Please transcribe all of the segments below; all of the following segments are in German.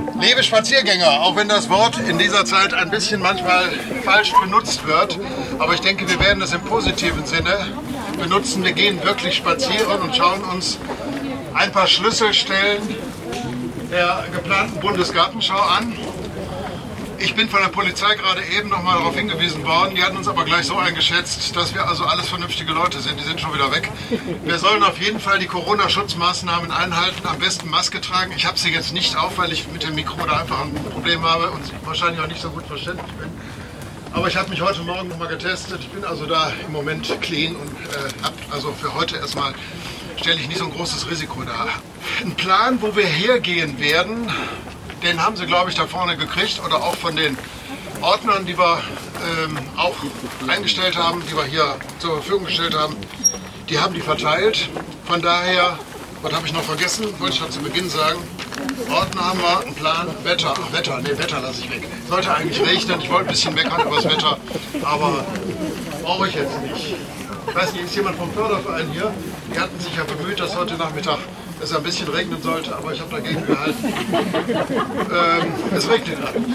Liebe Spaziergänger, auch wenn das Wort in dieser Zeit ein bisschen manchmal falsch benutzt wird, aber ich denke, wir werden es im positiven Sinne benutzen. Wir gehen wirklich spazieren und schauen uns ein paar Schlüsselstellen der geplanten Bundesgartenschau an. Ich bin von der Polizei gerade eben noch mal darauf hingewiesen worden. Die hatten uns aber gleich so eingeschätzt, dass wir also alles vernünftige Leute sind. Die sind schon wieder weg. Wir sollen auf jeden Fall die Corona-Schutzmaßnahmen einhalten, am besten Maske tragen. Ich habe sie jetzt nicht auf, weil ich mit dem Mikro da einfach ein Problem habe und wahrscheinlich auch nicht so gut verständlich bin. Aber ich habe mich heute Morgen noch mal getestet. Ich bin also da im Moment clean und also für heute erstmal stelle ich nicht so ein großes Risiko dar. Ein Plan, wo wir hergehen werden, den haben sie, glaube ich, da vorne gekriegt oder auch von den Ordnern, die wir auch eingestellt haben, die wir hier zur Verfügung gestellt haben. Die haben die verteilt. Von daher, was habe ich noch vergessen? Wollte ich schon zu Beginn sagen. Ordner haben wir, einen Plan, Wetter. Ach, Wetter lasse ich weg. Sollte eigentlich regnen. Ich wollte ein bisschen meckern über das Wetter, aber brauche ich jetzt nicht. Ich weiß nicht, ist jemand vom Förderverein hier? Die hatten sich ja bemüht, dass heute Nachmittag es ein bisschen regnen sollte, aber ich habe dagegen gehalten. Es regnet an.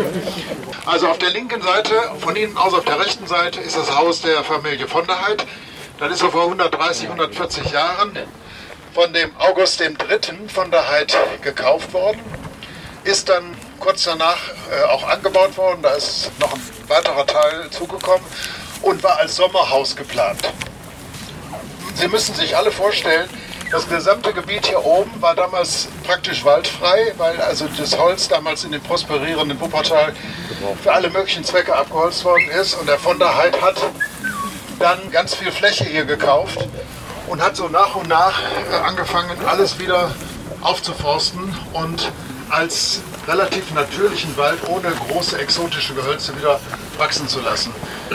Also auf der linken Seite, von Ihnen aus auf der rechten Seite, ist das Haus der Familie von der Heid. Das ist so vor 130, 140 Jahren von dem August III. Von der Heid gekauft worden. Ist dann kurz danach auch angebaut worden. Da ist noch ein weiterer Teil zugekommen und war als Sommerhaus geplant. Sie müssen sich alle vorstellen, das gesamte Gebiet hier oben war damals praktisch waldfrei, weil also das Holz damals in dem prosperierenden Wuppertal für alle möglichen Zwecke abgeholzt worden ist. Und der von der Heid hat dann ganz viel Fläche hier gekauft und hat so nach und nach angefangen, alles wieder aufzuforsten und als relativ natürlichen Wald ohne große exotische Gehölze wieder wachsen zu lassen.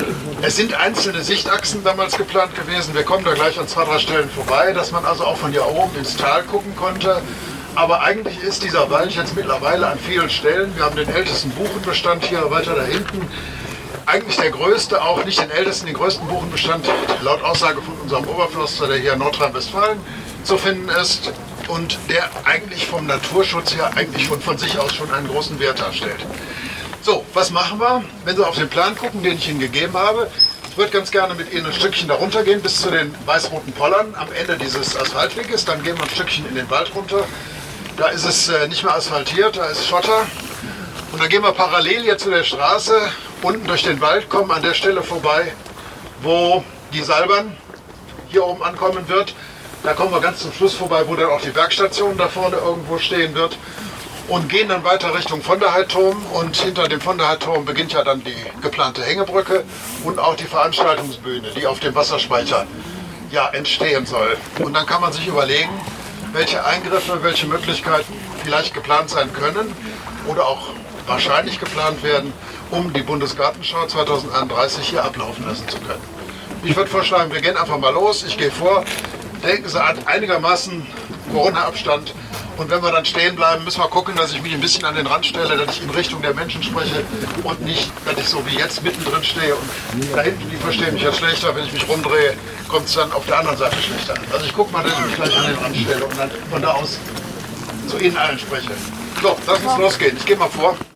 Es sind einzelne Sichtachsen damals geplant gewesen. Wir kommen da gleich an 2, 3 Stellen vorbei, dass man also auch von hier oben ins Tal gucken konnte. Aber eigentlich ist dieser Wald jetzt mittlerweile an vielen Stellen, wir haben den ältesten Buchenbestand hier weiter da hinten, eigentlich der größte, auch nicht den ältesten, den größten Buchenbestand, laut Aussage von unserem Oberförster, der hier in Nordrhein-Westfalen zu finden ist und der eigentlich vom Naturschutz her eigentlich von sich aus schon einen großen Wert darstellt. So, was machen wir? Wenn Sie auf den Plan gucken, den ich Ihnen gegeben habe, ich würde ganz gerne mit Ihnen ein Stückchen da runter gehen bis zu den weiß-roten Pollern am Ende dieses Asphaltweges. Dann gehen wir ein Stückchen in den Wald runter. Da ist es nicht mehr asphaltiert, da ist Schotter. Und dann gehen wir parallel hier zu der Straße, unten durch den Wald, kommen an der Stelle vorbei, wo die Seilbahn hier oben ankommen wird. Da kommen wir ganz zum Schluss vorbei, wo dann auch die Werkstation da vorne irgendwo stehen wird. Und gehen dann weiter Richtung von der Heid-Turm. Und hinter dem von der Heid-Turm beginnt ja dann die geplante Hängebrücke und auch die Veranstaltungsbühne, die auf dem Wasserspeicher ja entstehen soll. Und dann kann man sich überlegen, welche Eingriffe, welche Möglichkeiten vielleicht geplant sein können oder auch wahrscheinlich geplant werden, um die Bundesgartenschau 2031 hier ablaufen lassen zu können. Ich würde vorschlagen, wir gehen einfach mal los. Ich gehe vor. Denken Sie an einigermaßen Corona-Abstand. Und wenn wir dann stehen bleiben, müssen wir gucken, dass ich mich ein bisschen an den Rand stelle, dass ich in Richtung der Menschen spreche und nicht, dass ich so wie jetzt mittendrin stehe. Und da hinten, die verstehen mich jetzt schlechter. Wenn ich mich rumdrehe, kommt es dann auf der anderen Seite schlechter an. Also ich gucke mal, dass ich mich gleich an den Rand stelle und dann von da aus zu Ihnen allen spreche. So, lass uns losgehen. Ich gehe mal vor.